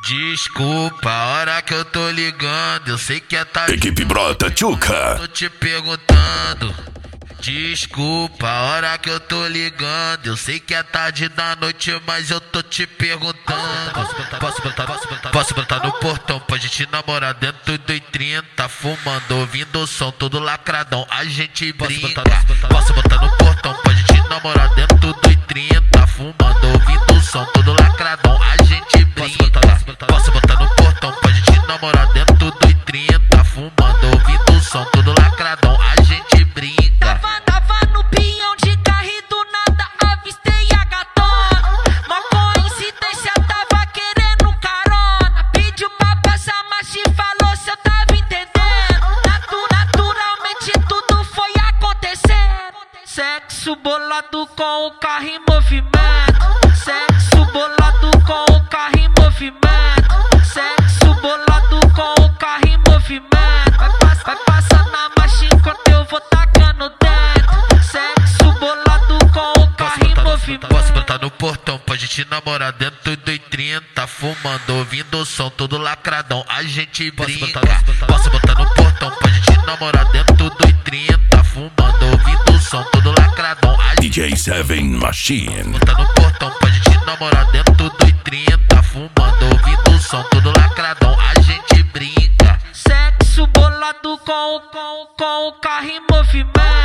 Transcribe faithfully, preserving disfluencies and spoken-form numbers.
Desculpa a hora que eu tô ligando, eu sei que é tarde. Equipe Brota Tchuca. Tô te perguntando. Desculpa a hora que eu tô ligando, eu sei que é tarde da noite, mas eu tô te perguntando. Posso botar, posso botar, posso botar, posso botar no portão pra gente namorar dentro do trinta, fumando, ouvindo o som todo lacradão, a gente brinca. Posso botar no portão pra gente namorar dentro do trinta, fumando, ouvindo o som todo lacradão, a gente brinca. Posso botar no portão pra gente namorar dentro do trinta, fumando, ouvindo o som todo lacradão, a gente brinca. Tava, tava no pinhão de carro e do nada avistei a gatona. Uma coincidência, tava querendo carona. Pediu pra passar, mas te falou se eu tava entendendo. Natu, naturalmente tudo foi acontecendo. Sexo bolado com o carro em movimento. Sexo bolado com o carro em movimento. Sexo bolado com o carro em movimento. Vai, pass vai passar na marcha enquanto eu vou tacando dentro. Sexo bolado com o carro em movimento. Posso botar no portão pra gente namorar dentro do trinta, fumando, ouvindo o som todo lacradão, a gente brinca. Posso botar no portão pra gente namorar dentro do trinta, fumando, ouvindo o som todo lacradão, a gente D J Seven Machine. botar no portão pra gente namorar dentro do trinta, fumando, ouvindo o som todo lacradão, a gente brinca. Sexo bolado com, com, com o carro em movimento.